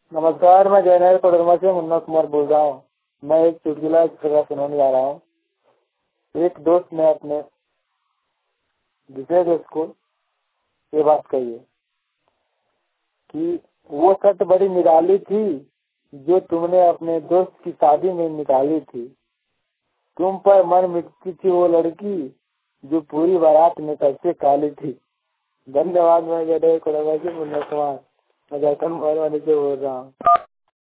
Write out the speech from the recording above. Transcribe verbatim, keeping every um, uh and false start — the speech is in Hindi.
नमस्कार, मैं जयनगर कोडरमा से मुन्ना कुमार बोल रहा हूँ। मैं एक चुटकुला किस्सा सुनाने जा रहा हूँ। एक दोस्त ने अपने दूसरे दोस्त को ये बात कही है कि वो शर्ट बड़ी निराली थी जो तुमने अपने दोस्त की शादी में निकाली थी। तुम पर मन मिटती थी वो लड़की जो पूरी बारात में सबसे काली थी। धन्यवाद। मैं जयनगर कोडरमा से मुन्ना कुमार, मैं जयनगर से बोल रहा हूँ।